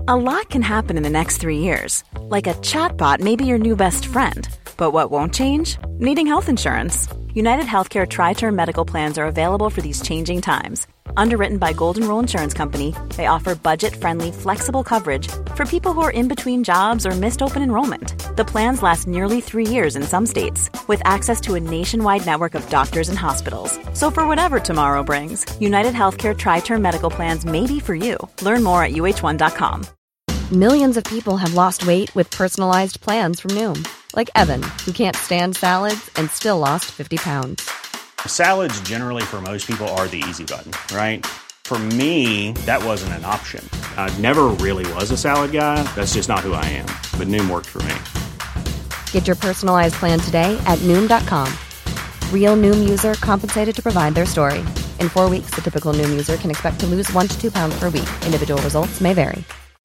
A lot can happen in the next 3 years. Like a chatbot may be your new best friend. But what won't change? Needing health insurance. United Healthcare Tri-Term Medical Plans are available for these changing times. Underwritten by Golden Rule Insurance Company, they offer budget-friendly, flexible coverage for people who are in between jobs or missed open enrollment. The plans last nearly 3 years in some states, with access to a nationwide network of doctors and hospitals. So for whatever tomorrow brings, United Healthcare Tri-Term Medical Plans may be for you. Learn more at uh1.com. Millions of people have lost weight with personalized plans from Noom. Like Evan, who can't stand salads and still lost 50 pounds. Salads generally for most people are the easy button, right? For me, that wasn't an option. I never really was a salad guy. That's just not who I am. But Noom worked for me. Get your personalized plan today at Noom.com. Real Noom user compensated to provide their story. In 4 weeks, the typical Noom user can expect to lose 1 to 2 pounds per week. Individual results may vary.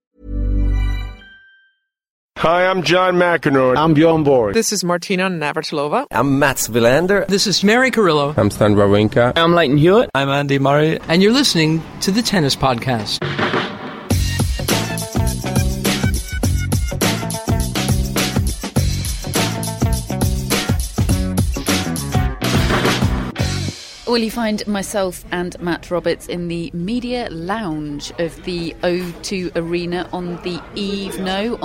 Hi, I'm John McEnroe. I'm Bjorn Borg. This is Martina Navratilova. I'm Mats Wilander. This is Mary Carrillo. I'm Stan Wawrinka. I'm Leighton Hewitt. I'm Andy Murray. And you're listening to the Tennis Podcast. Well, you find myself and Matt Roberts in the media lounge of the O2 Arena on the eve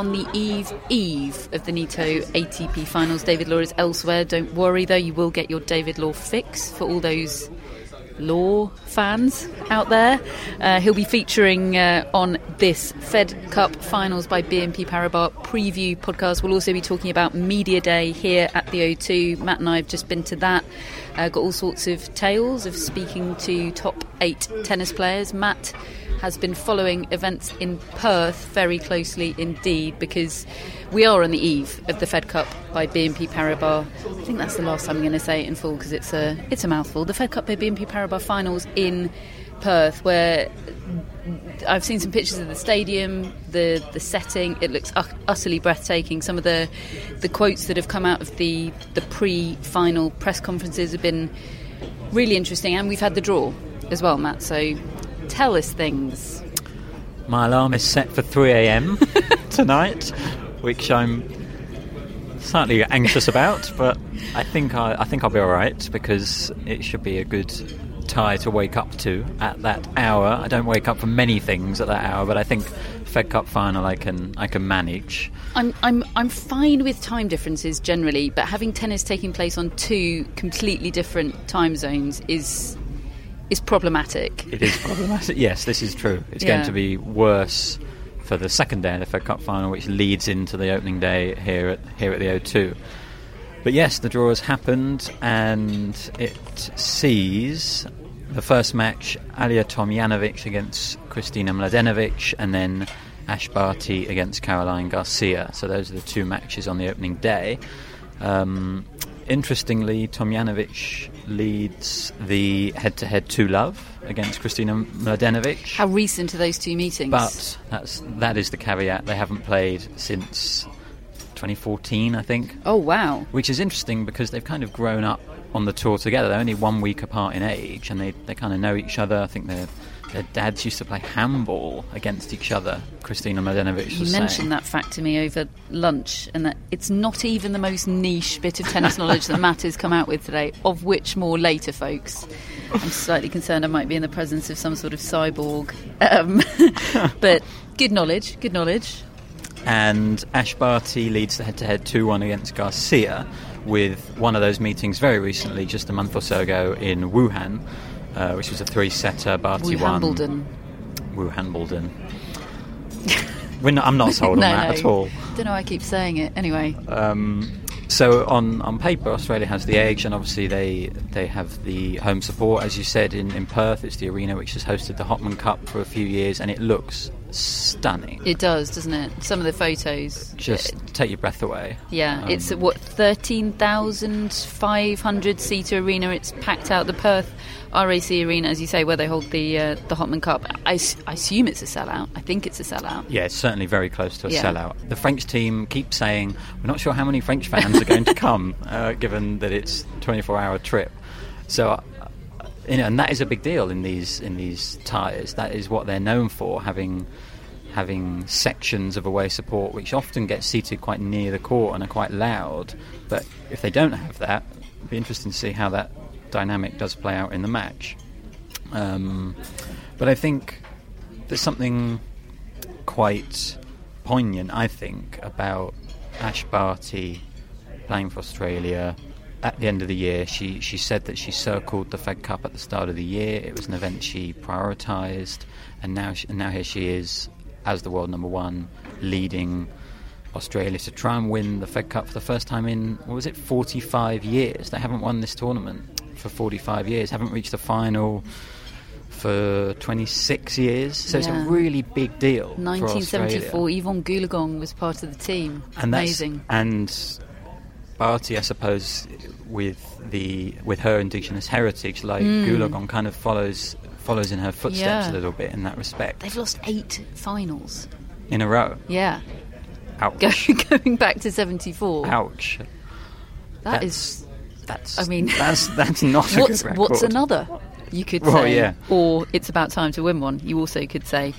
of the Nitto ATP Finals. David Law is elsewhere. Don't worry, though, you will get your David Law fix for all those Law fans out there. He'll be featuring on this Fed Cup Finals by BNP Paribas preview podcast. We'll also be talking about Media Day here at the O2. Matt and I have just been to that. Got all sorts of tales of speaking to top 8 tennis players. Matt has been following events in Perth very closely indeed, because we are on the eve of the Fed Cup by BNP Paribas. I think that's the last time I'm going to say it in full, because it's a mouthful. The Fed Cup by BNP Paribas Finals in Perth, where I've seen some pictures of the stadium, the setting. It looks utterly breathtaking. Some of the quotes that have come out of the pre-final press conferences have been really interesting, and we've had the draw as well, Matt, so tell us things. My alarm is set for 3 a.m. tonight, which I'm slightly anxious about, but I think I'll be all right, because it should be a good tie to wake up to at that hour. I don't wake up for many things at that hour, but I think Fed Cup final I can manage. I'm fine with time differences generally, but having tennis taking place on 2 completely different time zones is problematic. It is problematic. Yes, this is true. It's going to be worse for the second day of the Fed Cup final, which leads into the opening day here at the O2. But yes, the draw has happened, and it sees the first match, Ajla Tomljanovic against Kristina Mladenovic, and then Ash Barty against Caroline Garcia. So those are the 2 matches on the opening day. Interestingly, Tomljanovic leads the head-to-head 2-love against Kristina Mladenovic. How recent are those 2 meetings? But that is the caveat. They haven't played since 2014, I think. Oh, wow. Which is interesting, because they've kind of grown up on the tour together. They're only 1 week apart in age, and they kind of know each other. I think their dads used to play handball against each other, Kristina Mladenovic was saying. You mentioned that fact to me over lunch, and that it's not even the most niche bit of tennis knowledge that Matt has come out with today, of which more later, folks. I'm slightly concerned I might be in the presence of some sort of cyborg. But good knowledge. And Ash Barty leads the head-to-head 2-1 against Garcia, with one of those meetings very recently, just a month or so ago, in Wuhan, which was a 3-setter. Barty won. Wuhan-Bolden. I'm not sold on that at all. Don't know why I keep saying it. Anyway. So on paper, Australia has the edge, and obviously they have the home support, as you said, in Perth. It's the arena which has hosted the Hopman Cup for a few years, and it looks stunning. It does, doesn't it? Some of the photos just take your breath away. Yeah, it's a 13,500 seater arena. It's packed out. The Perth RAC Arena, as you say, where they hold the Hopman Cup. I assume it's a sellout. I think it's a sellout. Yeah, it's certainly very close to a sellout. The French team keeps saying, we're not sure how many French fans are going to come, given that it's a 24-hour trip. So, and that is a big deal in these ties. That is what they're known for, having having sections of away support which often get seated quite near the court and are quite loud. But if they don't have that, it'd be interesting to see how that dynamic does play out in the match. But I think there's something quite poignant, I think, about Ash Barty playing for Australia. At the end of the year, she said that she circled the Fed Cup at the start of the year. It was an event she prioritised, and now here she is as the world number one, leading Australia to try and win the Fed Cup for the first time in, 45 years. They haven't won this tournament for 45 years, haven't reached the final for 26 years, so it's a really big deal. 1974, Yvonne Goolagong was part of the team. And amazing. And Barty, I suppose, with her Indigenous heritage, like Goolagong kind of follows in her footsteps a little bit in that respect. They've lost 8 finals in a row. Yeah. Ouch. Going back to 74. Ouch. That's not a good record. What's another? You could say, or it's about time to win one. You also could say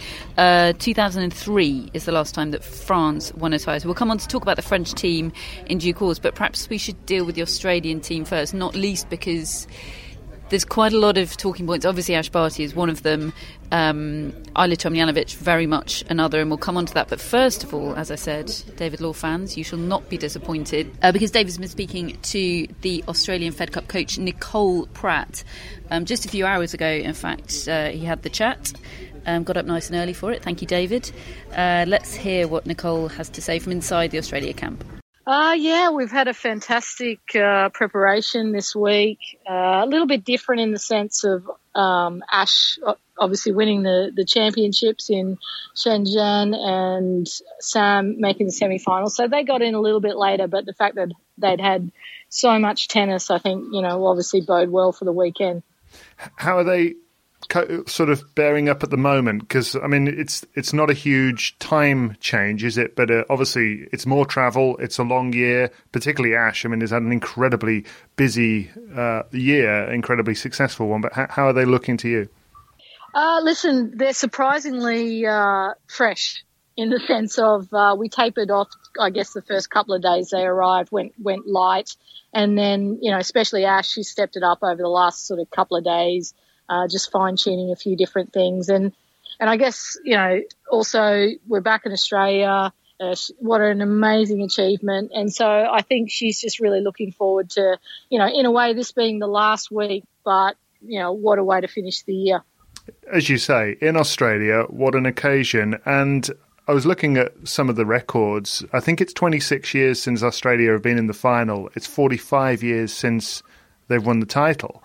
2003 is the last time that France won a title. We'll come on to talk about the French team in due course, but perhaps we should deal with the Australian team first, not least because there's quite a lot of talking points. Obviously, Ash Barty is one of them. Ajla Tomljanovic, very much another, and we'll come on to that. But first of all, as I said, David Law fans, you shall not be disappointed because David's been speaking to the Australian Fed Cup coach, Nicole Pratt. Just a few hours ago, in fact, he had the chat. Got up nice and early for it. Thank you, David. Let's hear what Nicole has to say from inside the Australia camp. We've had a fantastic preparation this week. A little bit different in the sense of Ash obviously winning the championships in Shenzhen and Sam making the semi-finals. So they got in a little bit later, but the fact that they'd had so much tennis, I think, obviously bode well for the weekend. How are they sort of bearing up at the moment? Because, I mean, it's not a huge time change, is it? But obviously it's more travel, it's a long year, particularly Ash. I mean, has had an incredibly busy year, incredibly successful one. But how are they looking to you? Listen, they're surprisingly fresh in the sense of we tapered off, I guess, the first couple of days they arrived, went light. And then, especially Ash, she stepped it up over the last sort of couple of days, just fine-tuning a few different things. And I guess, also we're back in Australia. What an amazing achievement. And so I think she's just really looking forward to, in a way, this being the last week, but, what a way to finish the year. As you say, in Australia, what an occasion. And I was looking at some of the records. I think it's 26 years since Australia have been in the final. It's 45 years since they've won the title.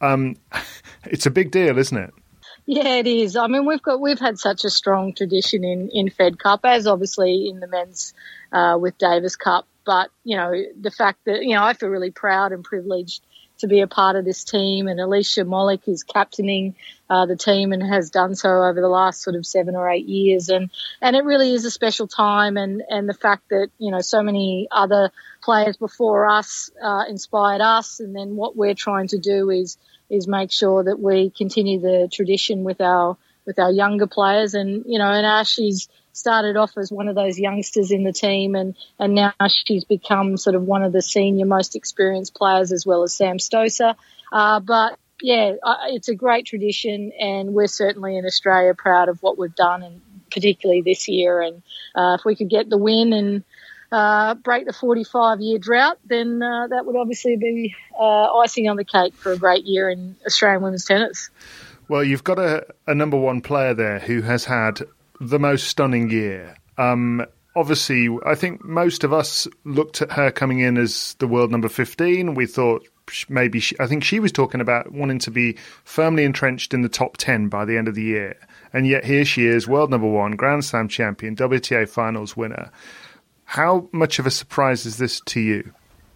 It's a big deal, isn't it? Yeah, it is. I mean, we've had such a strong tradition in Fed Cup, as obviously in the men's with Davis Cup. But, the fact that, I feel really proud and privileged to be a part of this team, and Alicia Molik is captaining the team and has done so over the last sort of 7 or 8 years. And it really is a special time, and the fact that, so many other players before us inspired us, and then what we're trying to do is make sure that we continue the tradition with our younger players. And, and Ashley's started off as one of those youngsters in the team, and now she's become sort of one of the senior, most experienced players, as well as Sam Stosur. But yeah, it's a great tradition, and we're certainly in Australia proud of what we've done, and particularly this year. And if we could get the win and break the 45-year drought, then that would obviously be icing on the cake for a great year in Australian women's tennis. Well, you've got a number one player there who has had the most stunning year. Obviously, I think most of us looked at her coming in as the world number 15. We thought maybe I think she was talking about wanting to be firmly entrenched in the top 10 by the end of the year. And yet here she is, world number one, Grand Slam champion, WTA finals winner. How much of a surprise is this to you?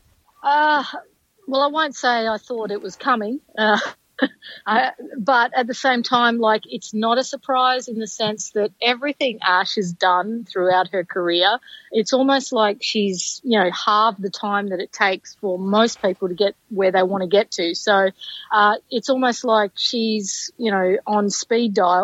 Well, I won't say I thought it was coming. But at the same time, it's not a surprise in the sense that everything Ash has done throughout her career, it's almost like she's, halved the time that it takes for most people to get where they want to get to. So it's almost like she's, on speed dial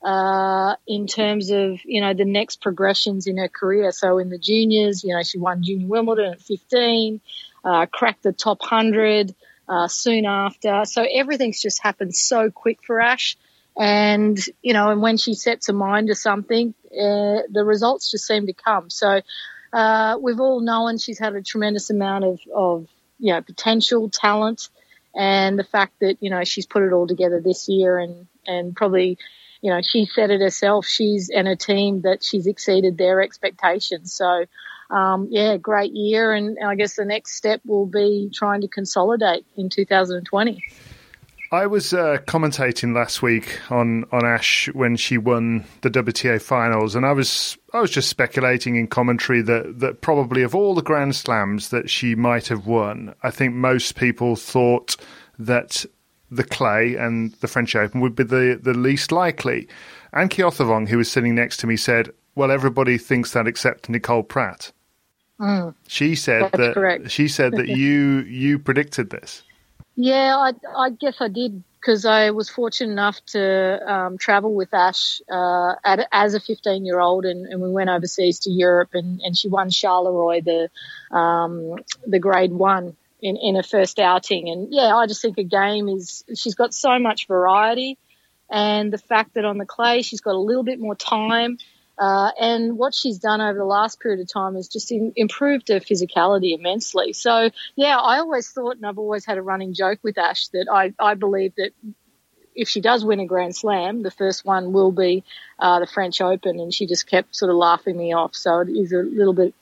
in terms of, the next progressions in her career. So in the juniors, she won Junior Wimbledon at 15, cracked the top 100 soon after. So everything's just happened so quick for Ash. And, and when she sets her mind to something, the results just seem to come. So we've all known she's had a tremendous amount of potential, talent, and the fact that, she's put it all together this year and probably, she said it herself, she's and her team that she's exceeded their expectations. So, great year. And I guess the next step will be trying to consolidate in 2020. I was commentating last week on Ash when she won the WTA finals, and I was just speculating in commentary that probably of all the Grand Slams that she might have won, I think most people thought that the Clay and the French Open would be the least likely. Anke Ottervong, who was sitting next to me, said, well, everybody thinks that except Nicole Pratt. She said That's correct. She said that you predicted this. Yeah, I guess I did, because I was fortunate enough to travel with Ash as a 15-year-old, and we went overseas to Europe, and she won Charleroi, the grade 1 in her first outing. And yeah, I just think she's got so much variety, and the fact that on the clay she's got a little bit more time. And what she's done over the last period of time has just improved her physicality immensely. So, yeah, I always thought, and I've always had a running joke with Ash, that I believe that if she does win a Grand Slam, the first one will be the French Open, and she just kept sort of laughing me off. So it is a little bit,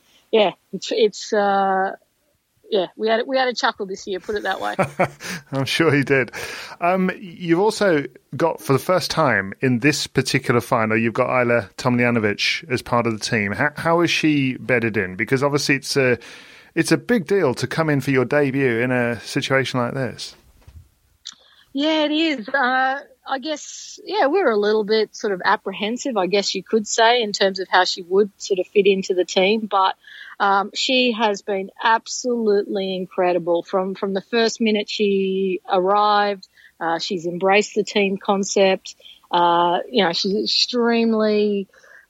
we had a chuckle this year, put it that way. I'm sure he did. You've also got, for the first time in this particular final, you've got Ajla Tomljanovic as part of the team. How is she bedded in? Because obviously it's a big deal to come in for your debut in a situation like this. Yeah, it is. I guess, we're a little bit sort of apprehensive, I guess you could say, in terms of how she would sort of fit into the team. But she has been absolutely incredible from the first minute she arrived. She's embraced the team concept. She's extremely,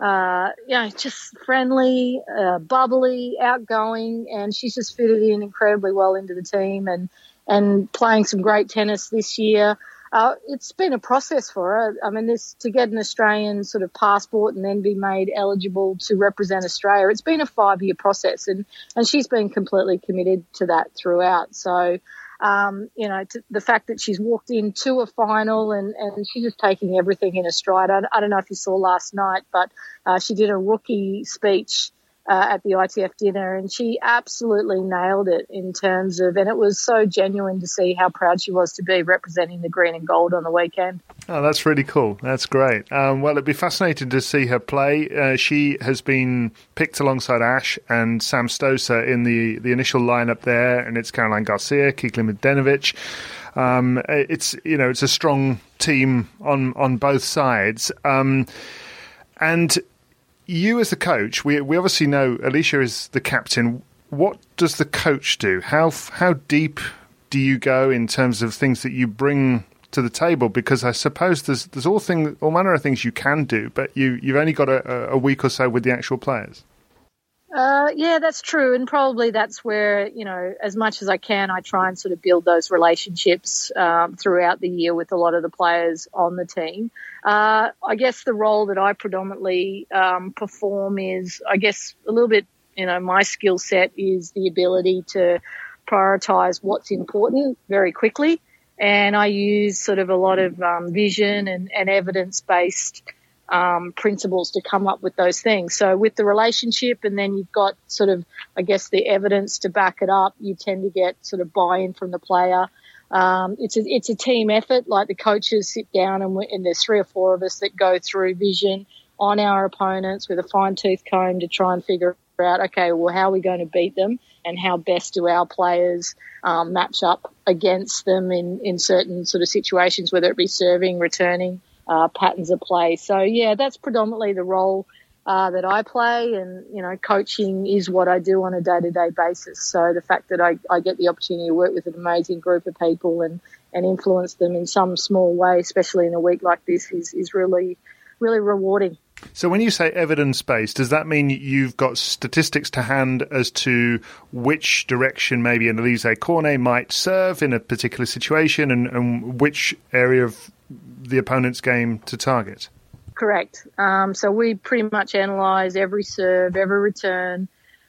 just friendly, bubbly, outgoing, and she's just fitted in incredibly well into the team and playing some great tennis this year. It's been a process for her. I mean, to get an Australian sort of passport and then be made eligible to represent Australia, it's been a 5-year process, and she's been completely committed to that throughout. So, the fact that she's walked into a final and she's just taking everything in a stride. I don't know if you saw last night, but she did a rookie speech at the ITF dinner, and she absolutely nailed it in terms of, and it was so genuine to see how proud she was to be representing the green and gold on the weekend. Oh, that's really cool. That's great. Well, it'd be fascinating to see her play. She has been picked alongside Ash and Sam Stosur in the initial lineup there, and it's Caroline Garcia, Kikla Mladenovic. It's a strong team on both sides. And you as the coach, we obviously know Alicia is the captain. What does the coach do? How deep do you go in terms of things that you bring to the table? Because I suppose there's all manner of things you can do, but you've only got a week or so with the actual players. Yeah, that's true. And probably that's where, as much as I can, I try and sort of build those relationships throughout the year with a lot of the players on the team. I guess the role that I predominantly perform is, I guess, a little bit, my skill set is the ability to prioritise what's important very quickly. And I use sort of a lot of vision and evidence-based principles to come up with those things. So with the relationship, and then you've got sort of, I guess, the evidence to back it up, you tend to get sort of buy-in from the player. It's a team effort. Like, the coaches sit down and there's 3 or 4 of us that go through vision on our opponents with a fine-tooth comb to try and figure out, okay, well, how are we going to beat them, and how best do our players match up against them in certain sort of situations, whether it be serving, returning, patterns of play. So, yeah, that's predominantly the role that I play, and, coaching is what I do on a day-to-day basis. So the fact that I get the opportunity to work with an amazing group of people and influence them in some small way, especially in a week like this, is really, really rewarding. So when you say evidence-based, does that mean you've got statistics to hand as to which direction maybe an Alizé Cornet might serve in a particular situation and which area of the opponent's game to target? Correct. So we pretty much analyse every serve, every return,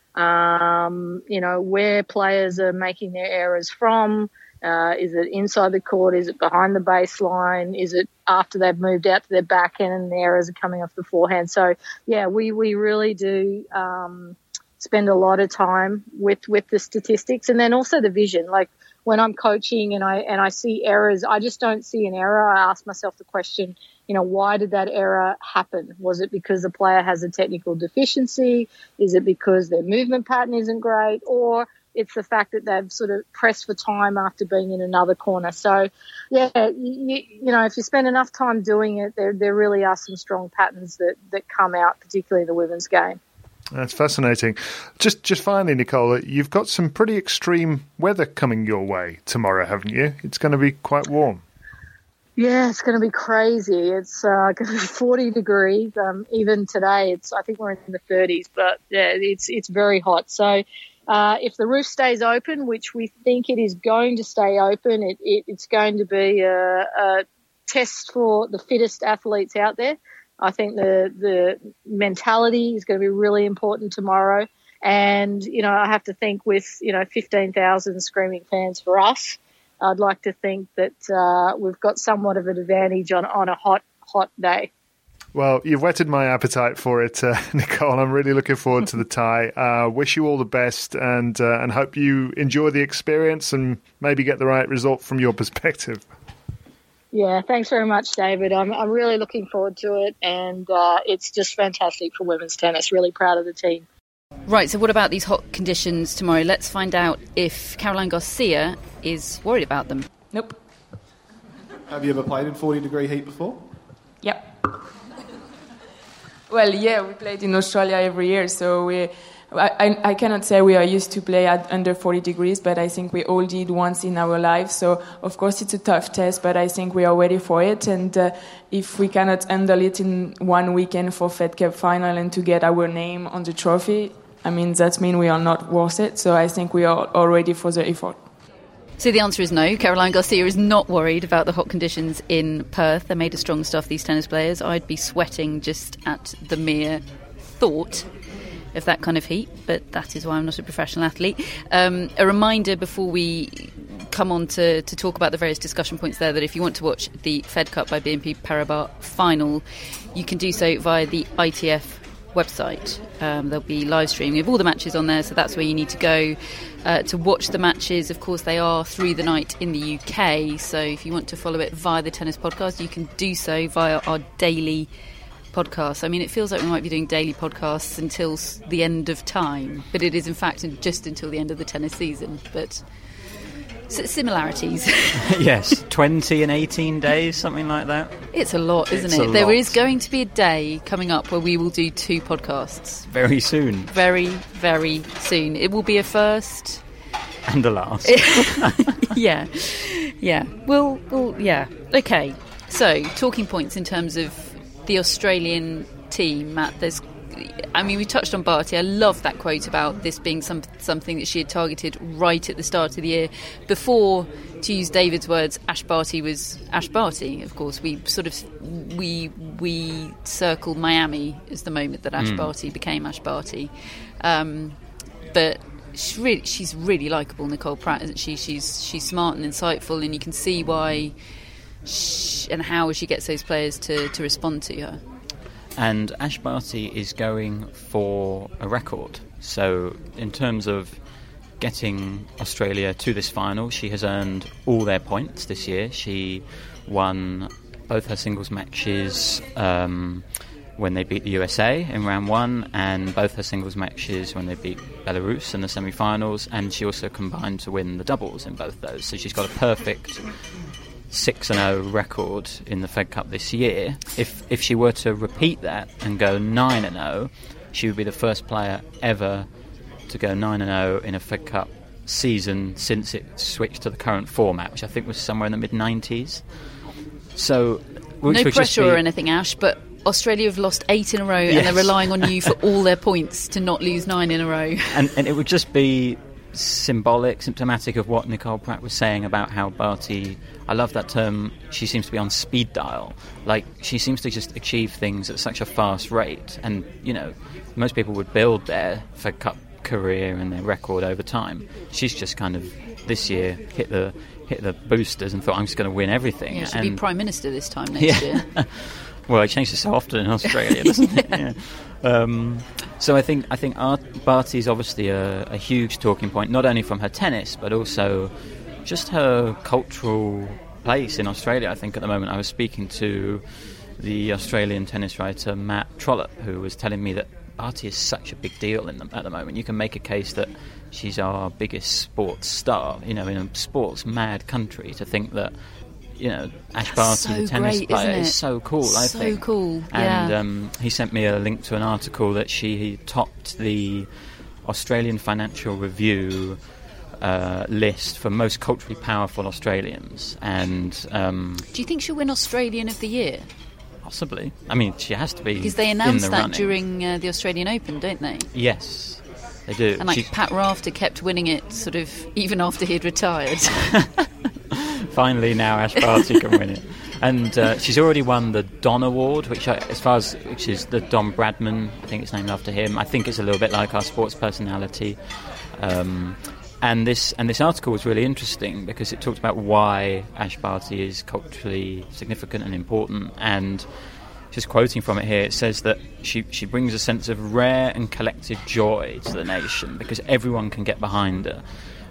where players are making their errors from. Is it inside the court? Is it behind the baseline? Is it after they've moved out to their backhand and the errors are coming off the forehand? So, yeah, we really do spend a lot of time with the statistics, and then also the vision. Like when I'm coaching and I see errors, I just don't see an error. I ask myself the question, why did that error happen? Was it because the player has a technical deficiency? Is it because their movement pattern isn't great? Or it's the fact that they've sort of pressed for time after being in another corner. So, yeah, if you spend enough time doing it, there really are some strong patterns that come out, particularly in the women's game. That's fascinating. Just finally, Nicole, you've got some pretty extreme weather coming your way tomorrow, haven't you? It's going to be quite warm. Yeah, it's going to be crazy. It's going to be 40 degrees. Even today, I think we're in the 30s, but yeah, it's very hot. So, if the roof stays open, which we think it is going to stay open, it's going to be a test for the fittest athletes out there. I think the mentality is going to be really important tomorrow. And, I have to think with, 15,000 screaming fans for us, I'd like to think that we've got somewhat of an advantage on a hot day. Well, you've whetted my appetite for it, Nicole. I'm really looking forward to the tie. Wish you all the best and hope you enjoy the experience and maybe get the right result from your perspective. Yeah, thanks very much, David. I'm really looking forward to it, and it's just fantastic for women's tennis. Really proud of the team. Right, so what about these hot conditions tomorrow? Let's find out if Caroline Garcia is worried about them. Nope. Have you ever played in 40-degree heat before? Yep. Well, yeah, we played in Australia every year, so I cannot say we are used to play at under 40 degrees, but I think we all did once in our lives. So, of course, it's a tough test, but I think we are ready for it. And if we cannot handle it in one weekend for Fed Cup final and to get our name on the trophy, that means we are not worth it. So I think we are all ready for the effort. So the answer is no. Caroline Garcia is not worried about the hot conditions in Perth. They're made of strong stuff, these tennis players. I'd be sweating just at the mere thought of that kind of heat, but that is why I'm not a professional athlete. A reminder before we come on to talk about the various discussion points there, that if you want to watch the Fed Cup by BNP Paribas final, you can do so via the ITF website. There'll be live streaming of all the matches on there, so that's where you need to go to watch the matches. Of course, they are through the night in the UK, so if you want to follow it via the Tennis Podcast, you can do so via our daily podcast. It feels like we might be doing daily podcasts until the end of time, but it is in fact just until the end of the tennis season. But similarities. Yes, 20 and 18 days, something like that. It's a lot, isn't it? There is going to be a day coming up where we will do 2 podcasts. Very soon. Very, very soon. It will be a first. And a last. Yeah. Well, yeah. Okay. So, talking points in terms of the Australian team, Matt. We touched on Barty. I love that quote about this being something that she had targeted right at the start of the year. Before, to use David's words, Ash Barty was Ash Barty. Of course, we circled Miami as the moment that Ash Barty became Ash Barty. But she's really likeable, Nicole Pratt, isn't she? She's smart and insightful, and you can see why and how she gets those players to respond to her. And Ash Barty is going for a record. So in terms of getting Australia to this final, she has earned all their points this year. She won both her singles matches when they beat the USA in round 1, and both her singles matches when they beat Belarus in the semi-finals, and she also combined to win the doubles in both those. So she's got a perfect 6-0 record in the Fed Cup this year. If she were to repeat that and go 9-0, she would be the first player ever to go 9-0 in a Fed Cup season since it switched to the current format, which I think was somewhere in the mid-90s. So, no pressure or anything, Ash, but Australia have lost 8 in a row, and they're relying on you for all their points to not lose 9 in a row. And it would just be symptomatic of what Nicole Pratt was saying about how Barty, I love that term, she seems to be on speed dial. Like, she seems to just achieve things at such a fast rate. And, most people would build their Fed Cup career and their record over time. She's just kind of, this year, hit the boosters and thought, I'm just going to win everything. Yeah, she'll be Prime Minister this time next year. Well, it changes so often in Australia, doesn't it? Yeah. So I think Barty is obviously a huge talking point, not only from her tennis, but also just her cultural place in Australia. I think at the moment I was speaking to the Australian tennis writer Matt Trollope, who was telling me that Barty is such a big deal at the moment. You can make a case that she's our biggest sports star, in a sports-mad country, to think that Ash Barty, the tennis player, is so cool, I think. So cool, yeah. And he sent me a link to an article that he topped the Australian Financial Review list for most culturally powerful Australians. And do you think she'll win Australian of the Year? Possibly. I mean, she has to be, because they announced that running during the Australian Open, don't they? Yes, they do. And Pat Rafter kept winning it sort of even after he'd retired. Finally, now Ash Barty can win it, and she's already won the Don Award, which is the Don Bradman. I think it's named after him. I think it's a little bit like our sports personality. And this article was really interesting because it talked about why Ash Barty is culturally significant and important. And just quoting from it here, it says that she brings a sense of rare and collective joy to the nation because everyone can get behind her.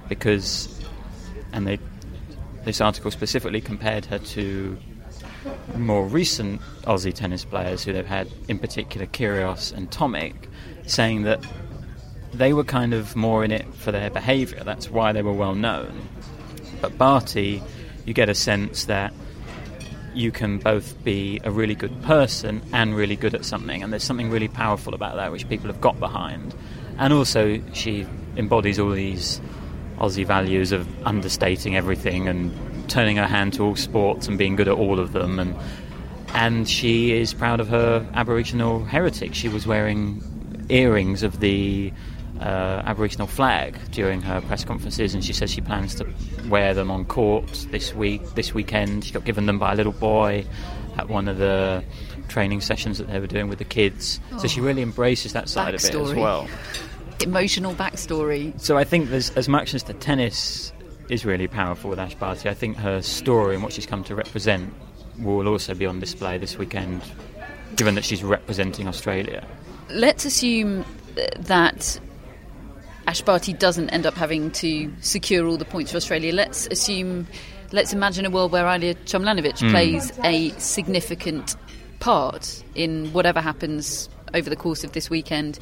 This article specifically compared her to more recent Aussie tennis players who they've had, in particular Kyrgios and Tomic, saying that they were kind of more in it for their behaviour. That's why they were well known. But Barty, you get a sense that you can both be a really good person and really good at something, and there's something really powerful about that which people have got behind. And also she embodies all these Aussie values of understating everything and turning her hand to all sports and being good at all of them, and she is proud of her Aboriginal heritage. She was wearing earrings of the Aboriginal flag during her press conferences, and she says she plans to wear them on court this weekend. She got given them by a little boy at one of the training sessions that they were doing with the kids. So she really embraces that side of it as well. Emotional backstory. So I think there's, as much as the tennis is really powerful with Ash Barty, I think her story and what she's come to represent will also be on display this weekend, given that she's representing Australia. Let's assume that Ash Barty doesn't end up having to secure all the points for Australia. Let's imagine a world where Ajla Tomljanovic plays a significant part in whatever happens over the course of this weekend.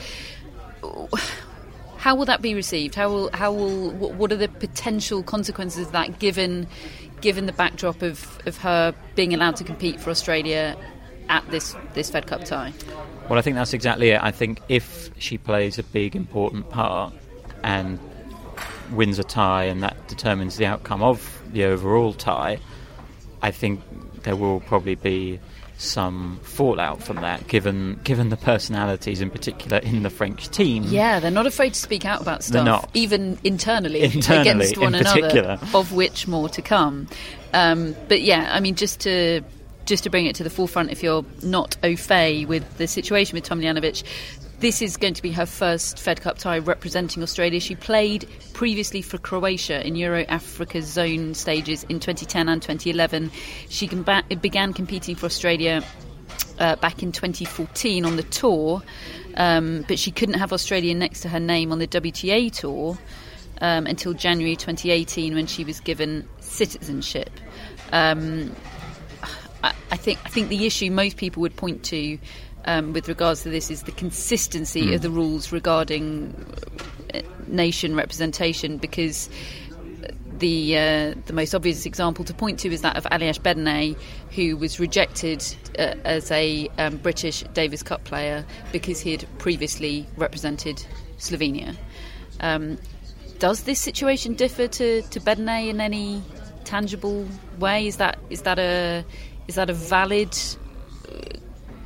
How will that be received? What are the potential consequences of that, given the backdrop of her being allowed to compete for Australia at this Fed Cup tie? Well, I think that's exactly it. I think if she plays a big, important part and wins a tie, and that determines the outcome of the overall tie, I think there will probably be some fallout from that, given the personalities in particular in the French team. Yeah, they're not afraid to speak out about stuff, they're not. Even internally against one another, of which more to come. But yeah, I mean, just to bring it to the forefront, if you're not au fait with the situation with Tomljanovic, this is going to be her first Fed Cup tie representing Australia. She played previously for Croatia in Euro Africa Zone stages in 2010 and 2011. She began competing for Australia back in 2014 on the tour, but she couldn't have Australia next to her name on the WTA tour until January 2018, when she was given citizenship. I think the issue most people would point to with regards to this is the consistency of the rules regarding nation representation, because the most obvious example to point to is that of Aliash Bedene, who was rejected as a British Davis Cup player because he had previously represented Slovenia. Does this situation differ to Bedene in any tangible way? Is that a valid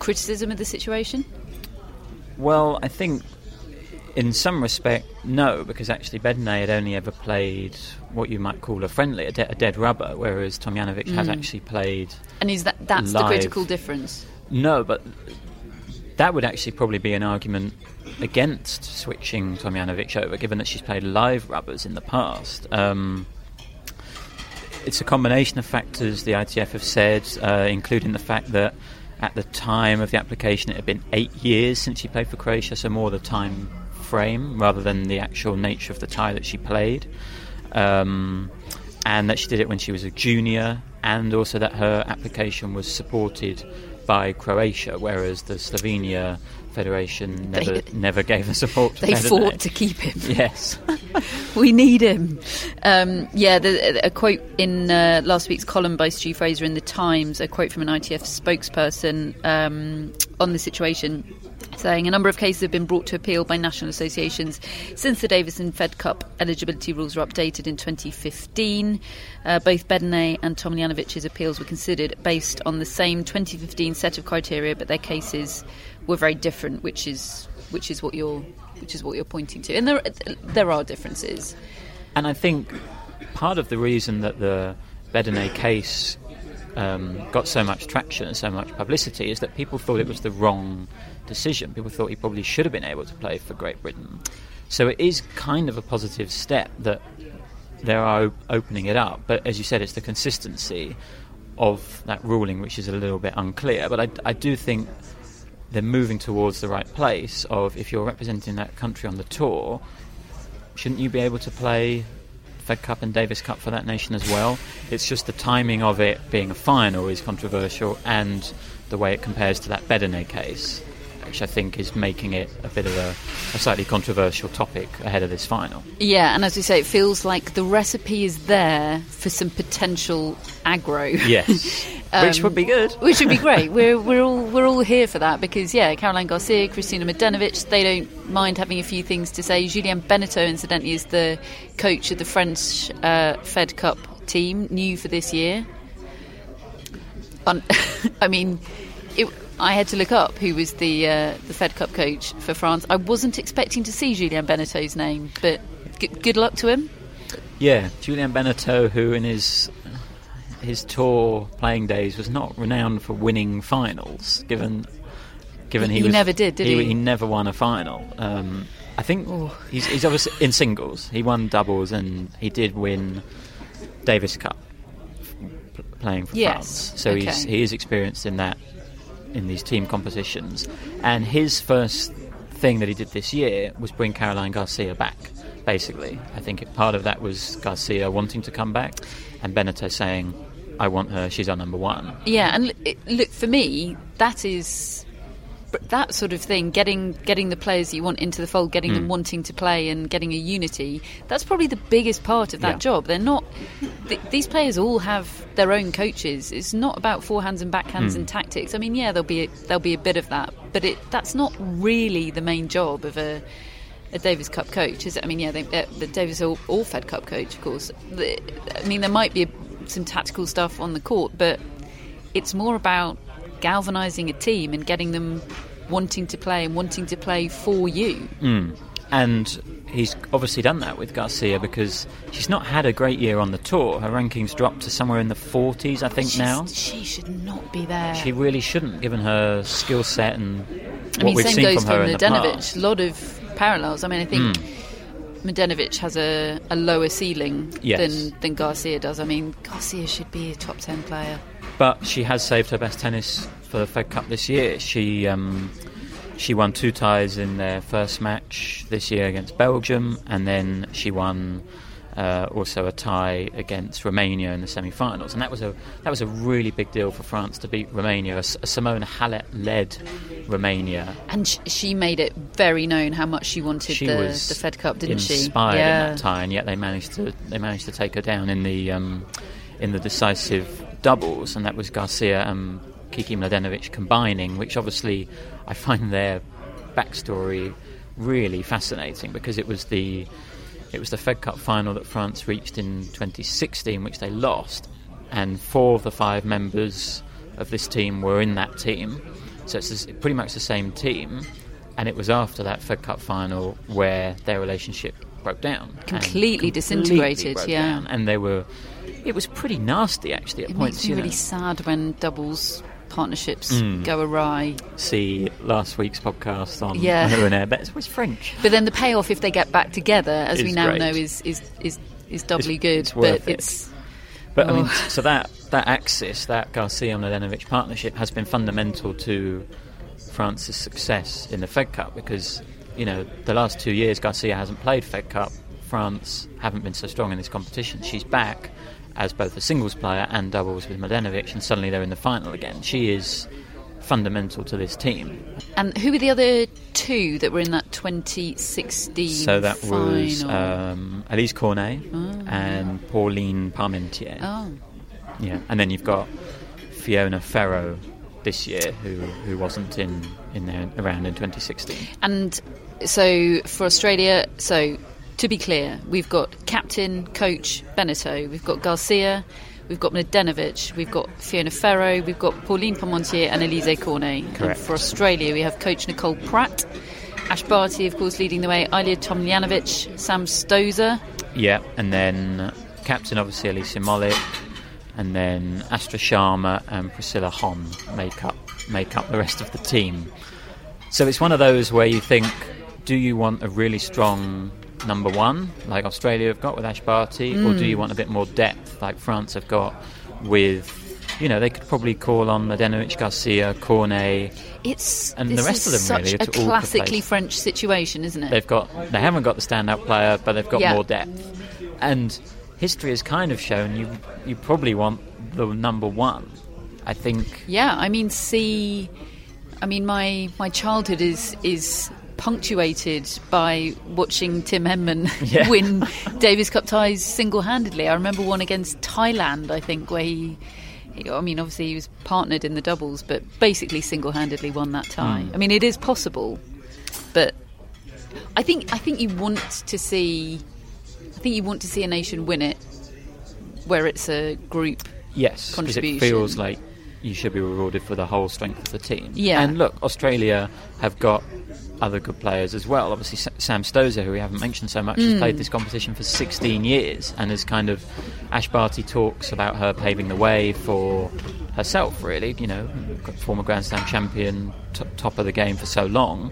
criticism of the situation? Well, I think in some respect, no, because actually Bedene had only ever played what you might call a friendly, a dead rubber, whereas Tomljanovic has actually played. And is that's live. The critical difference? No, but that would actually probably be an argument against switching Tomljanovic over, given that she's played live rubbers in the past. It's a combination of factors, the ITF have said, including the fact that at the time of the application it had been 8 years since she played for Croatia, so more the time frame rather than the actual nature of the tie that she played, and that she did it when she was a junior, and also that her application was supported by Croatia, whereas the Slovenia Federation never gave the support to They Bedene. fought to keep him. Yes. We need him. A quote in last week's column by Stu Fraser in The Times, a quote from an ITF spokesperson on the situation, saying a number of cases have been brought to appeal by national associations since the Davis and Fed Cup eligibility rules were updated in 2015. Both Bedene and Tomljanovic's appeals were considered based on the same 2015 set of criteria, but their cases were very different, which is what you're pointing to, and there are differences. And I think part of the reason that the Bedene case got so much traction and so much publicity is that people thought it was the wrong decision. People thought he probably should have been able to play for Great Britain. So it is kind of a positive step that they are opening it up. But as you said, it's the consistency of that ruling which is a little bit unclear. But I do think they're moving towards the right place of, if you're representing that country on the tour, shouldn't you be able to play Fed Cup and Davis Cup for that nation as well? It's just the timing of it being a final is controversial, and the way it compares to that Bedene case, which I think is making it a bit of a slightly controversial topic ahead of this final. Yeah, and as we say, it feels like the recipe is there for some potential aggro. Yes, which would be good. Which would be great. We're all here for that, because Caroline Garcia, Kristina Mladenovic, they don't mind having a few things to say. Julien Benneteau, incidentally, is the coach of the French Fed Cup team, new for this year. I had to look up who was the Fed Cup coach for France. I wasn't expecting to see Julien Benneteau's name, but good luck to him. Yeah, Julien Benneteau, who in his tour playing days was not renowned for winning finals, given he never did he? He never won a final. I think he's obviously in singles. He won doubles, and he did win Davis Cup playing for France. So he is experienced in that, in these team competitions. And his first thing that he did this year was bring Caroline Garcia back, basically. I think part of that was Garcia wanting to come back, and Benneteau saying, I want her, she's our number one. Yeah, and look, for me, that sort of thing, getting the players that you want into the fold, getting them wanting to play and getting a unity, that's probably the biggest part of that job. They're not... these players all have their own coaches. It's not about forehands and backhands and tactics. I mean, there'll be a bit of that, but that's not really the main job of a Davis Cup coach, is it? I mean, the Davis or Fed Cup coach, of course. There might be some tactical stuff on the court, but it's more about galvanising a team and getting them wanting to play and wanting to play for you. And he's obviously done that with Garcia, because she's not had a great year on the tour. Her rankings dropped to somewhere in the 40s, I think, now. She should not be there. She really shouldn't, given her skill set and what we've seen from her in the past. A lot of parallels. I mean, I think Mladenovic has a lower ceiling than Garcia does. I mean, Garcia should be a top 10 player. But she has saved her best tennis for the Fed Cup this year. She won 2 ties in their first match this year against Belgium, and then she won also a tie against Romania in the semi-finals. And that was a really big deal for France to beat Romania, a Simona Halep-led Romania. And she made it very known how much she wanted the Fed Cup, didn't she? Inspired in that tie, and yet they managed to take her down in the decisive doubles, and that was Garcia and Kiki Mladenovic combining, which obviously I find their backstory really fascinating, because it was the Fed Cup final that France reached in 2016, which they lost, and 4 of the 5 members of this team were in that team, So it's pretty much the same team, and it was after that Fed Cup final where their relationship broke down. Completely disintegrated, broke yeah. down, and it was pretty nasty actually at points. Makes me really sad when doubles partnerships go awry. See last week's podcast on Who and Air, but it's French. But then the payoff if they get back together, as we now know, is doubly good. But I mean, so that axis, that Garcia-Mladenovic partnership, has been fundamental to France's success in the Fed Cup because, the last 2 years Garcia hasn't played Fed Cup. France haven't been so strong in this competition. She's back as both a singles player and doubles with Mladenovic, and suddenly they're in the final again. She is fundamental to this team. And who were the other two that were in that 2016 So that final? was Elise Cornet and Pauline Parmentier. Oh. Yeah, and then you've got Fiona Ferro this year, who wasn't in there around in 2016. And so for Australia, to be clear, we've got captain, coach Benetton, we've got Garcia, we've got Mladenovic, we've got Fiona Ferro, we've got Pauline Parmentier and Elise Cornet. Correct. And for Australia, we have coach Nicole Pratt, Ash Barty, of course, leading the way, Ilya Tomljanovic, Sam Stosur. Yeah, and then captain, obviously, Alicia Molik, and then Astra Sharma and Priscilla Hon make up the rest of the team. So it's one of those where you think, do you want a really strong number one, like Australia have got with Ash Barty, or do you want a bit more depth, like France have got with, they could probably call on Mladenovic, Garcia, Cornet, and the rest of them really. It's a classically French situation, isn't it? They haven't got the standout player, but they've got more depth. And history has kind of shown you probably want the number one, I think. Yeah, I mean, my childhood is punctuated by watching Tim Henman win Davis Cup ties single-handedly. I remember one against Thailand, I think, where obviously he was partnered in the doubles, but basically single-handedly won that tie. I mean, it is possible, but I think you want to see a nation win it where it's a group contribution. Because it feels like you should be rewarded for the whole strength of the team. Yeah. And look, Australia have got other good players as well. Obviously, Sam Stosur, who we haven't mentioned so much, has played this competition for 16 years and has kind of... Ash Barty talks about her paving the way for herself, really. Former Grand Slam champion, top of the game for so long.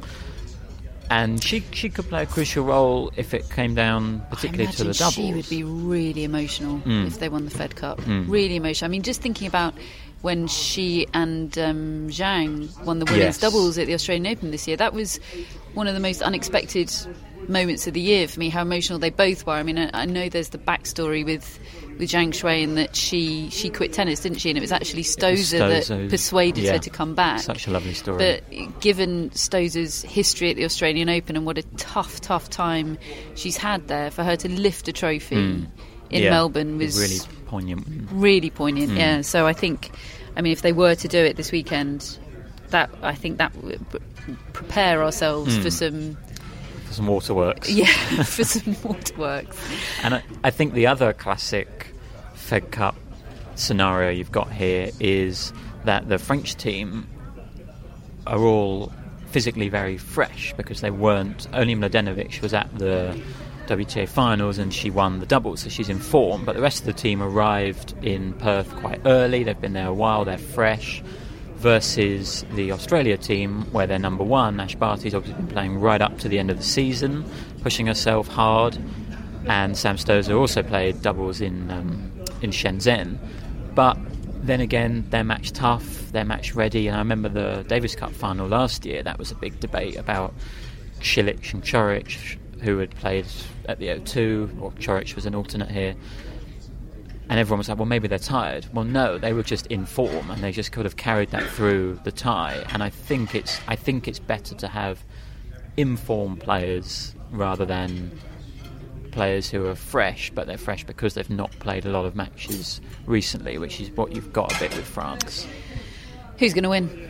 And she could play a crucial role if it came down particularly to the doubles. She would be really emotional if they won the Fed Cup. Really emotional. I mean, just thinking about when she and Zhang won the women's doubles at the Australian Open this year, that was one of the most unexpected moments of the year for me, how emotional they both were. I mean, I know there's the backstory with Zhang Shui and that she quit tennis, didn't she? And it was actually Stosur that persuaded her to come back. Such a lovely story. But given Stosur's history at the Australian Open and what a tough time she's had there, for her to lift a trophy in Melbourne was really poignant. Really poignant, yeah. So I think, if they were to do it this weekend, that would prepare ourselves for some waterworks. Yeah, for some waterworks. And I think the other classic Fed Cup scenario you've got here is that the French team are all physically very fresh because they weren't... Only Mladenovic was at the WTA finals and she won the doubles, so she's in form, but the rest of the team arrived in Perth quite early. They've been there a while, they're fresh, versus the Australia team where they're number one. Ash Barty's obviously been playing right up to the end of the season, pushing herself hard, and Sam Stosur also played doubles in Shenzhen, but then again they're match tough, they're match ready. And I remember the Davis Cup final last year, that was a big debate about Cilic and Coric, who had played at the O2, or Coric was an alternate here, and everyone was like, well, maybe they're tired. Well, no, they were just in form and they just could have carried that through the tie. And I think it's better to have informed players rather than players who are fresh, but they're fresh because they've not played a lot of matches recently, which is what you've got a bit with France. Who's going to win?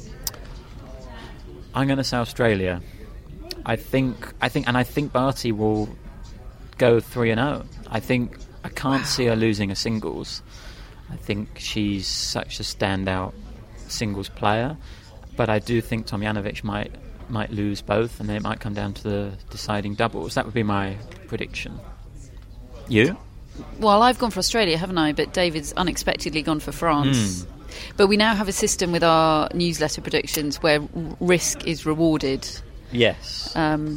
I'm going to say Australia. I think Barty will go 3-0. I can't see her losing a singles. I think she's such a standout singles player, but I do think Tomljanovic might lose both, and then it might come down to the deciding doubles. That would be my prediction. You? Well, I've gone for Australia, haven't I? But David's unexpectedly gone for France. But we now have a system with our newsletter predictions where risk is rewarded. Yes.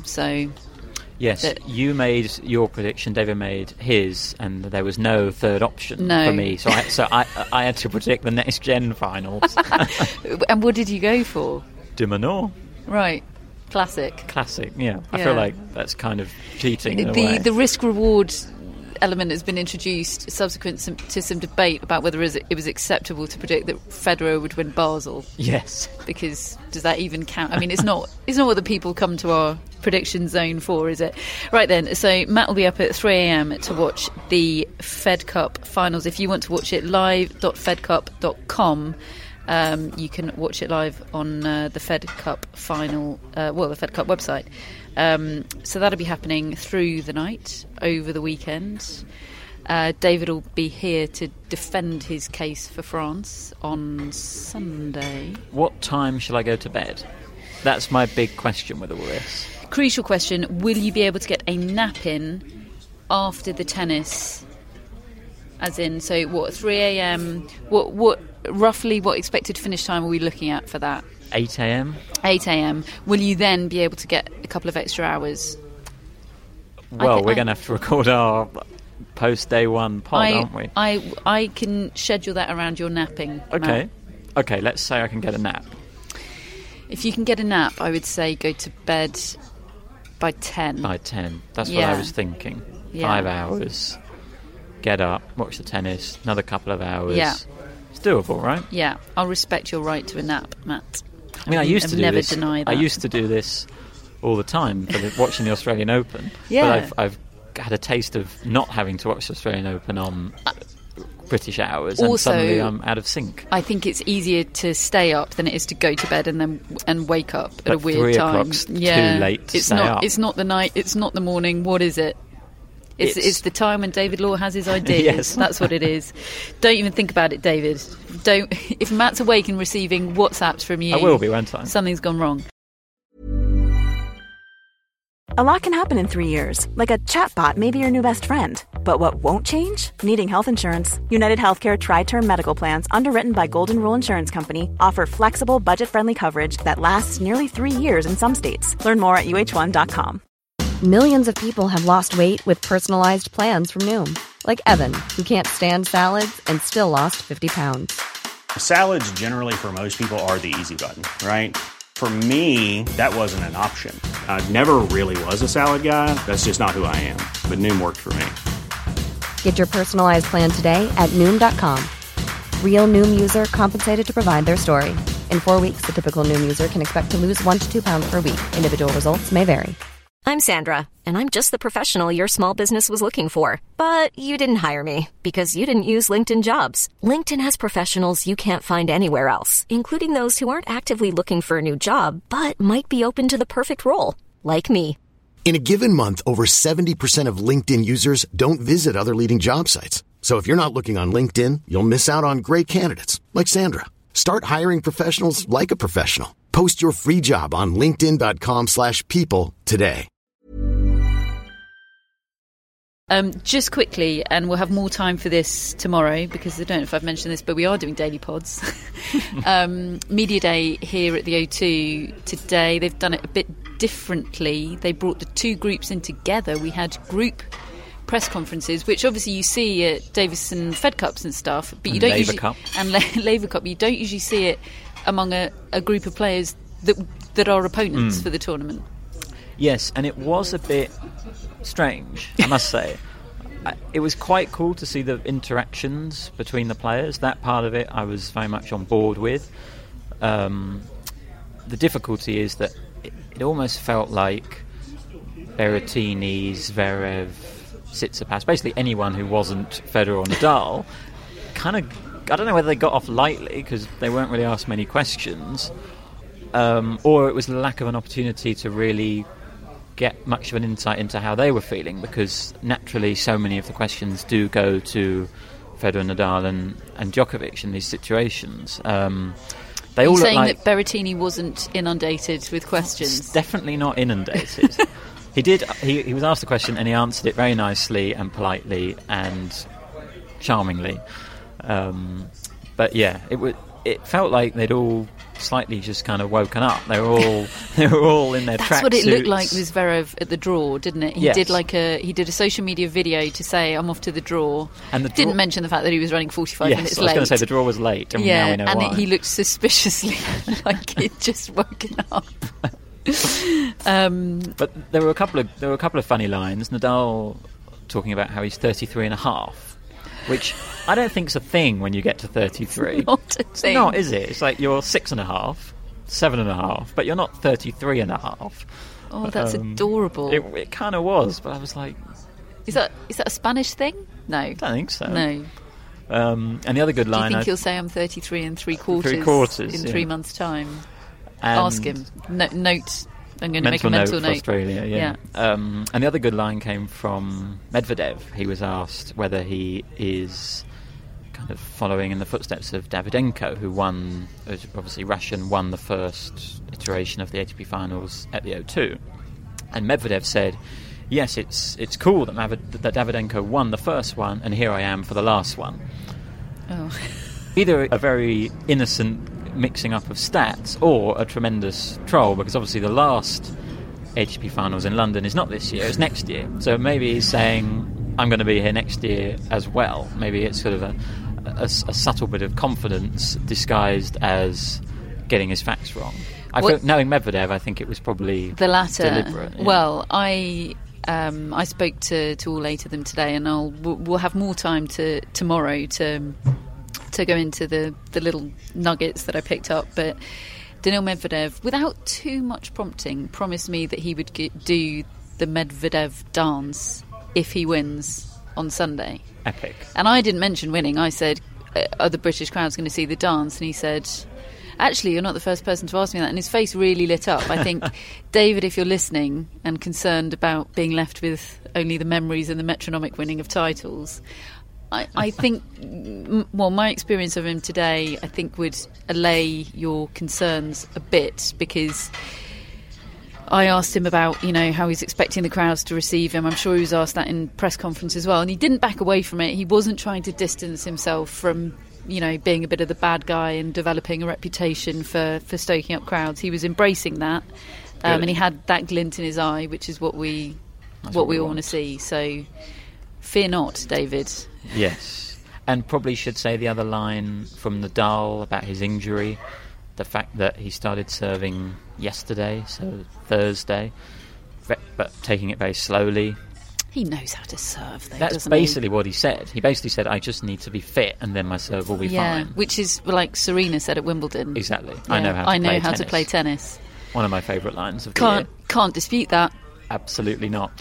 Yes, you made your prediction, David made his, and there was no third option for me. So I had to predict the next gen finals. And what did you go for? De Minaur. Right. Classic, yeah. I feel like that's kind of cheating in a way. The risk-reward element has been introduced subsequent to some debate about whether it was acceptable to predict that Federer would win Basel. Yes. Because does that even count? I mean, it's not what the people come to our prediction zone for, is it? Right then, so Matt will be up at 3 a.m. to watch the Fed Cup finals. If you want to watch it, live.fedcup.com. You can watch it live on the Fed Cup final, the Fed Cup website. So that'll be happening through the night, over the weekend. David will be here to defend his case for France on Sunday. What time shall I go to bed? That's my big question with all this. Crucial question, will you be able to get a nap in after the tennis? As in, so what, 3 a.m? What roughly what expected finish time are we looking at for that? 8 a.m. 8 a.m. Will you then be able to get a couple of extra hours? Well, we're going to have to record our post-day one pod, aren't we? I can schedule that around your napping. Okay. Matt. Okay, let's say I can get a nap. If you can get a nap, I would say go to bed by 10. By 10. That's what I was thinking. Yeah. 5 hours. Get up, watch the tennis, another couple of hours. Yeah. It's doable, right? Yeah. I'll respect your right to a nap, Matt. I mean, I used to do never this. Deny that. I used to do this all the time for watching the Australian Open. Yeah. But I've had a taste of not having to watch the Australian Open on British hours, and suddenly I'm out of sync. I think it's easier to stay up than it is to go to bed and wake up at a weird 3 time. o'clock's too late to stay up. It's not the night. It's not the morning. What is it? It's the time when David Law has his ideas. Yes. That's what it is. Don't even think about it, David. Don't. If Matt's awake and receiving WhatsApps from you, I will be, won't I? Something's gone wrong. A lot can happen in 3 years, like a chatbot may be your new best friend. But what won't change? Needing health insurance. United Healthcare Tri-Term Medical Plans, underwritten by Golden Rule Insurance Company, offer flexible, budget-friendly coverage that lasts nearly 3 years in some states. Learn more at uh1.com. Millions of people have lost weight with personalized plans from Noom. Like Evan, who can't stand salads and still lost 50 pounds. Salads generally for most people are the easy button, right? For me, that wasn't an option. I never really was a salad guy. That's just not who I am. But Noom worked for me. Get your personalized plan today at Noom.com. Real Noom user compensated to provide their story. In 4 weeks, the typical Noom user can expect to lose 1 to 2 pounds per week. Individual results may vary. I'm Sandra, and I'm just the professional your small business was looking for. But you didn't hire me because you didn't use LinkedIn Jobs. LinkedIn has professionals you can't find anywhere else, including those who aren't actively looking for a new job, but might be open to the perfect role, like me. In a given month, over 70% of LinkedIn users don't visit other leading job sites. So if you're not looking on LinkedIn, you'll miss out on great candidates, like Sandra. Start hiring professionals like a professional. Post your free job on linkedin.com/people today. Just quickly, and we'll have more time for this tomorrow, because I don't know if I've mentioned this, but we are doing daily pods. Media Day here at the O2 today. They've done it a bit differently. They brought the two groups in together. We had group press conferences, which obviously you see at Davison Fed Cups and stuff, but you don't usually, and Laver Cup, you don't usually see it among a group of players that are opponents for the tournament. Yes, and it was a bit strange, I must say. It was quite cool to see the interactions between the players. That part of it I was very much on board with. The difficulty is that it almost felt like Berrettini, Zverev, Tsitsipas, basically anyone who wasn't Federer or Nadal, kind of, I don't know whether they got off lightly because they weren't really asked many questions, or it was the lack of an opportunity to really get much of an insight into how they were feeling, because naturally so many of the questions do go to Federer, Nadal and Djokovic in these situations. They all Are you look saying like... that Berrettini wasn't inundated with questions? It's definitely not inundated. He was asked the question and he answered it very nicely and politely and charmingly. But yeah, it felt like they'd all slightly just kind of woken up. They were all in their tracksuits. That's what it looked like with Zverev at the draw, didn't it? He Yes. did a social media video to say, I'm off to the draw. And didn't mention the fact that he was running 45 minutes late. I was going to say the draw was late, and now we know why. He looked suspiciously like he'd just woken up. But there were a couple of funny lines. Nadal talking about how he's 33 and a half, which I don't think's a thing when you get to 33. Not a thing. It's not, is it? It's like you're 6.5, 7.5, but you're not 33 and a half. Oh, that's adorable. It kind of was, but I was like, is that a Spanish thing? No, I don't think so. No. And the other good line, do you think he'll say I'm 33 and 3/4 in 3 months' time? Ask him. Note. I'm going to make a mental note. For Australia, yeah. And the other good line came from Medvedev. He was asked whether he is kind of following in the footsteps of Davydenko, who won, obviously Russian, won the first iteration of the ATP finals at the O2. And Medvedev said, yes, it's cool that Davydenko won the first one, and here I am for the last one. Oh. Either a very innocent mixing up of stats or a tremendous troll, because obviously the last ATP finals in London is not this year, it's next year. So maybe he's saying, I'm going to be here next year as well. Maybe it's sort of a subtle bit of confidence disguised as getting his facts wrong. Knowing Medvedev, I think it was probably the latter. Deliberate. Yeah. Well, I spoke to all 8 of them today, and we'll have more time tomorrow to go into the little nuggets that I picked up. But Daniil Medvedev, without too much prompting, promised me that he would do the Medvedev dance if he wins on Sunday. Epic. And I didn't mention winning. I said, are the British crowds going to see the dance? And he said, actually, you're not the first person to ask me that. And his face really lit up. I think, David, if you're listening and concerned about being left with only the memories and the metronomic winning of titles, I think, well, my experience of him today, I think, would allay your concerns a bit, because I asked him about, how he's expecting the crowds to receive him. I'm sure he was asked that in press conference as well, and he didn't back away from it. He wasn't trying to distance himself from, being a bit of the bad guy and developing a reputation for stoking up crowds. He was embracing that, and he had that glint in his eye, which is what we all want to see. So fear not, David. Yes, and probably should say the other line from Nadal about his injury, the fact that he started serving yesterday, so Thursday, but taking it very slowly. He knows how to serve, though, That's basically what he said. He basically said, I just need to be fit and then my serve will be fine. Which is like Serena said at Wimbledon. Exactly. Yeah. I know how to play tennis. One of my favourite lines of the year. Can't dispute that. Absolutely not.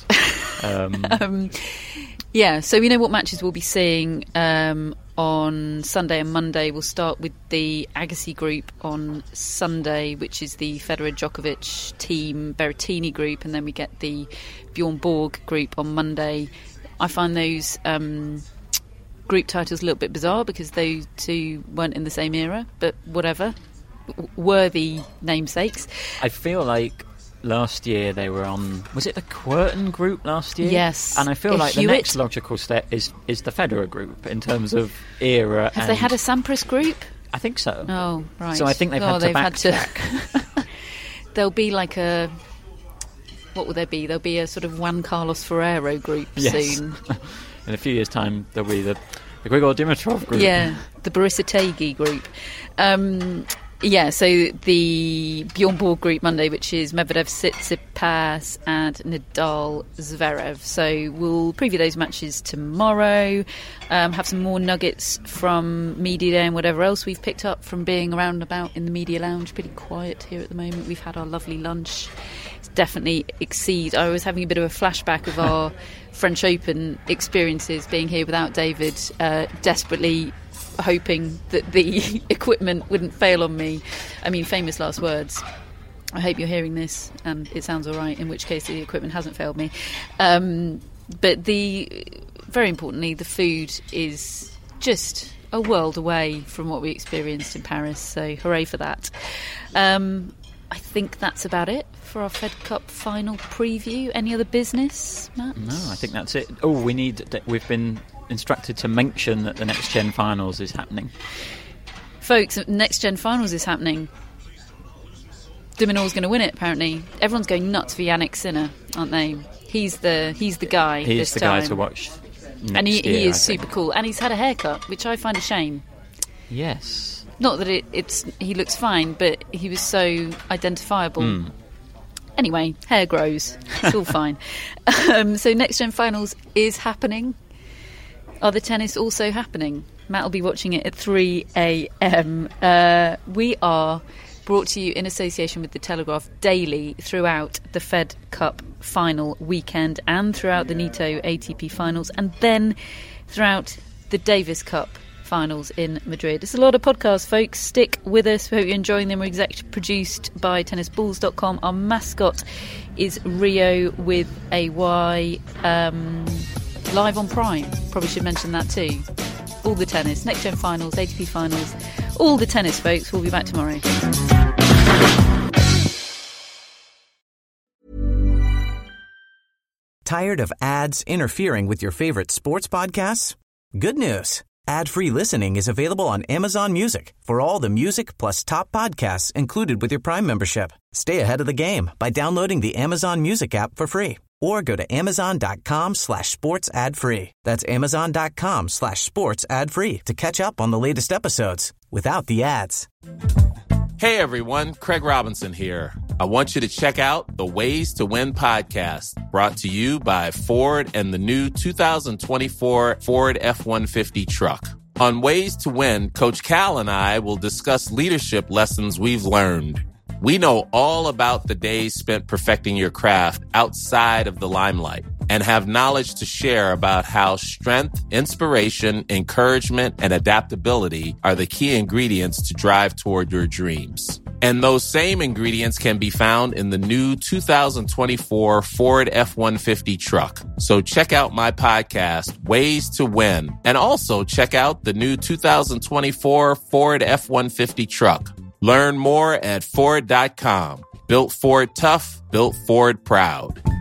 Yeah, so we know what matches we'll be seeing on Sunday and Monday. We'll start with the Agassi group on Sunday, which is the Federer, Djokovic, Team Berrettini group, and then we get the Bjorn Borg group on Monday. I find those group titles a little bit bizarre because those two weren't in the same era, but whatever. Worthy namesakes. I feel like last year they were on, was it the Quirton group last year? Yes. And I feel like the next logical step is the Federer group in terms of era. Have they had a Sampras group? I think so. Oh, right. So I think they've had to backtrack. There'll be like a, what will there be? There'll be a sort of Juan Carlos Ferrero group soon. In a few years' time there'll be the Grigor Dimitrov group. Yeah, the Borisa Tegi group. Yeah, so the Bjorn Borg group Monday, which is Medvedev, Tsitsipas and Nadal, Zverev. So we'll preview those matches tomorrow, have some more nuggets from Media Day and whatever else we've picked up from being around and about in the Media Lounge. Pretty quiet here at the moment. We've had our lovely lunch. It's definitely exceeds. I was having a bit of a flashback of our French Open experiences being here without David, desperately hoping that the equipment wouldn't fail on me. I mean, famous last words. I hope you're hearing this and it sounds all right, in which case the equipment hasn't failed me. But very importantly, the food is just a world away from what we experienced in Paris, so hooray for that. I think that's about it for our Fed Cup final preview. Any other business, Matt? No, I think that's it. Oh, we've been instructed to mention that the Next Gen Finals is happening. Folks, Next Gen Finals is happening. De Minaur's going to win it, apparently. Everyone's going nuts for Yannick Sinner, aren't they? He's the guy He's this the time. guy to watch next and he year, is super cool. And he's had a haircut, which I find a shame. Yes. Not that he looks fine, but he was so identifiable. Anyway, hair grows. It's all fine. So Next Gen Finals is happening. Are the tennis also happening? Matt will be watching it at 3 a.m. We are brought to you in association with The Telegraph daily throughout the Fed Cup final weekend and throughout the Nitto ATP finals and then throughout the Davis Cup finals in Madrid. It's a lot of podcasts, folks. Stick with us. We hope you're enjoying them. We're executive produced by tennisballs.com. Our mascot is Rio with a Y, live on Prime. Probably should mention that too. All the tennis, Next Gen Finals, ATP Finals, all the tennis, folks. We'll be back tomorrow. Tired of ads interfering with your favorite sports podcasts? Good news. Ad-free listening is available on Amazon Music for all the music plus top podcasts included with your Prime membership. Stay ahead of the game by downloading the Amazon Music app for free or go to amazon.com/sports ad free. That's amazon.com/sports ad free to catch up on the latest episodes without the ads. Hey everyone, Craig Robinson here. I want you to check out the Ways to Win podcast, brought to you by Ford and the new 2024 Ford F-150 truck. On Ways to Win, Coach Cal and I will discuss leadership lessons we've learned. We know all about the days spent perfecting your craft outside of the limelight and have knowledge to share about how strength, inspiration, encouragement, and adaptability are the key ingredients to drive toward your dreams. And those same ingredients can be found in the new 2024 Ford F-150 truck. So check out my podcast, Ways to Win, and also check out the new 2024 Ford F-150 truck. Learn more at Ford.com. Built Ford tough, built Ford proud.